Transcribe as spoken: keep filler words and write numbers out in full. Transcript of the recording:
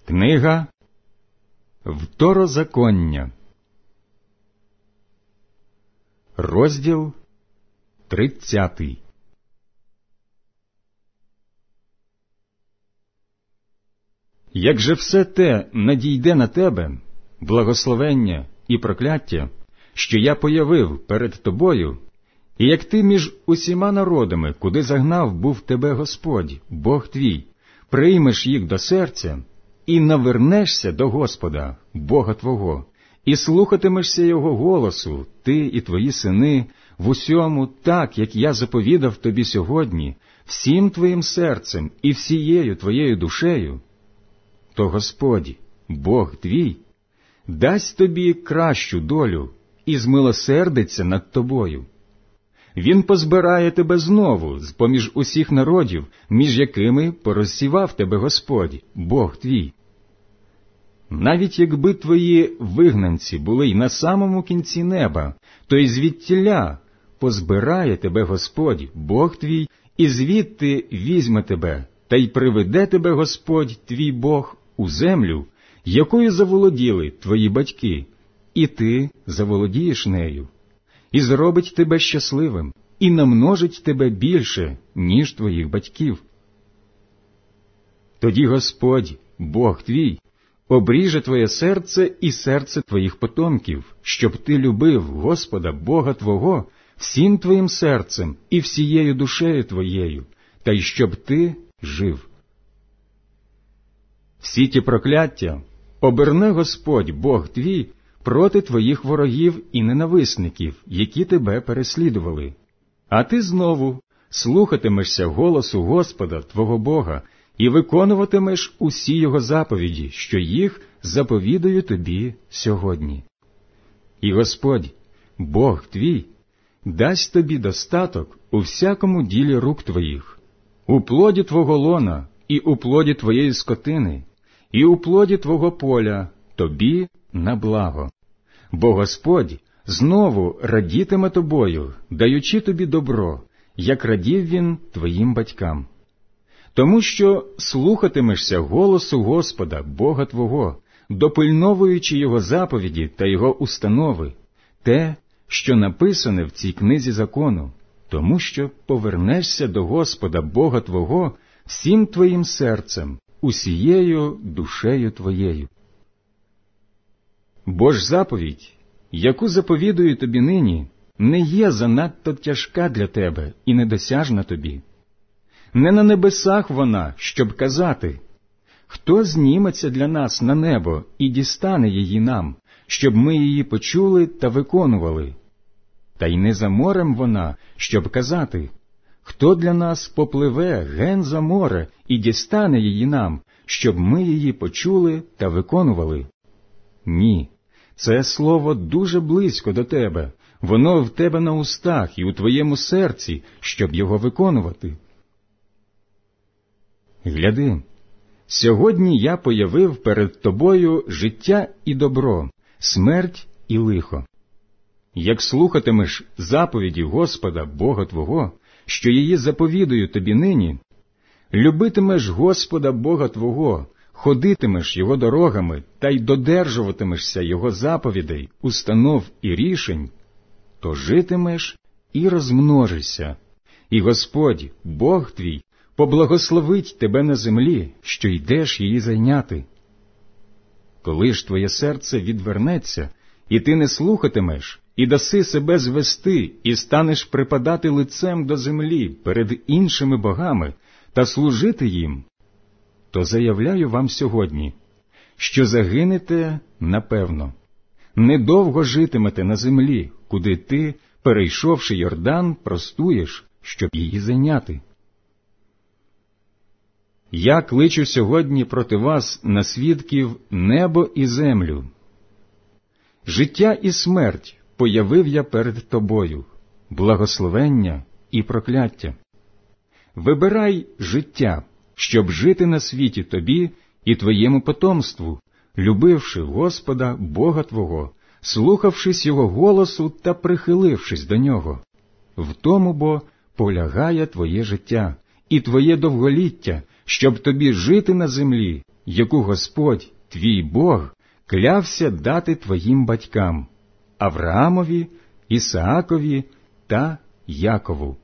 Книга Второзаконня, розділ тридцятий. Як же все те надійде на тебе, благословення і прокляття, що я появив перед тобою, і як ти між усіма народами, куди загнав був тебе Господь, Бог твій, приймеш їх до серця, і навернешся до Господа, Бога твого, і слухатимешся Його голосу, ти і твої сини, в усьому так, як я заповідав тобі сьогодні, всім твоїм серцем і всією твоєю душею, то Господь, Бог твій, дасть тобі кращу долю і змилосердиться над тобою. Він позбирає тебе знову з-поміж усіх народів, між якими порозсівав тебе Господь, Бог твій. Навіть якби твої вигнанці були й на самому кінці неба, то й звідтіля позбирає тебе Господь, Бог твій, і звідти візьме тебе, та й приведе тебе Господь, твій Бог, у землю, якою заволоділи твої батьки, і ти заволодієш нею, і зробить тебе щасливим, і намножить тебе більше, ніж твоїх батьків. Тоді Господь, Бог твій, обріже твоє серце і серце твоїх потомків, щоб ти любив Господа, Бога твого, всім твоїм серцем і всією душею твоєю, та й щоб ти жив. Всі ті прокляття оберне Господь, Бог твій, проти твоїх ворогів і ненависників, які тебе переслідували. А ти знову слухатимешся голосу Господа, твого Бога, і виконуватимеш усі Його заповіді, що їх заповідаю тобі сьогодні. І Господь, Бог твій, дасть тобі достаток у всякому ділі рук твоїх, у плоді твого лона і у плоді твоєї скотини, і у плоді твого поля, тобі на благо. Бо Господь знову радітиме тобою, даючи тобі добро, як радів Він твоїм батькам. Тому що слухатимешся голосу Господа, Бога твого, допильновуючи Його заповіді та Його установи, те, що написане в цій книзі закону, тому що повернешся до Господа, Бога твого, всім твоїм серцем, усією душею твоєю. Бо ж заповідь, яку заповідую тобі нині, не є занадто тяжка для тебе і недосяжна тобі. Не на небесах вона, щоб казати, хто зніметься для нас на небо і дістане її нам, щоб ми її почули та виконували. Та й не за морем вона, щоб казати, хто для нас попливе ген за море і дістане її нам, щоб ми її почули та виконували. Ні, це слово дуже близько до тебе, воно в тебе на устах і у твоєму серці, щоб його виконувати. Гляди, сьогодні я появив перед тобою життя і добро, смерть і лихо. Як слухатимеш заповіді Господа, Бога твого, що її заповідую тобі нині, любитимеш Господа, Бога твого, ходитимеш Його дорогами та й додержуватимешся Його заповідей, установ і рішень, то житимеш і розмножишся, і Господь, Бог твій, поблагословить тебе на землі, що йдеш її зайняти. Коли ж твоє серце відвернеться, і ти не слухатимеш, і даси себе звести, і станеш припадати лицем до землі перед іншими богами та служити їм, то заявляю вам сьогодні, що загинете напевно. Недовго житимете на землі, куди ти, перейшовши Йордан, простуєш, щоб її зайняти. Я кличу сьогодні проти вас на свідків небо і землю. Життя і смерть появив я перед тобою, благословення і прокляття. Вибирай життя, щоб жити на світі тобі і твоєму потомству, любивши Господа, Бога твого, слухавшись Його голосу та прихилившись до Нього. В тому бо полягає твоє життя і твоє довголіття, щоб тобі жити на землі яку Господь, твій Бог, клявся дати твоїм батькам – Авраамові, Ісаакові та Якову».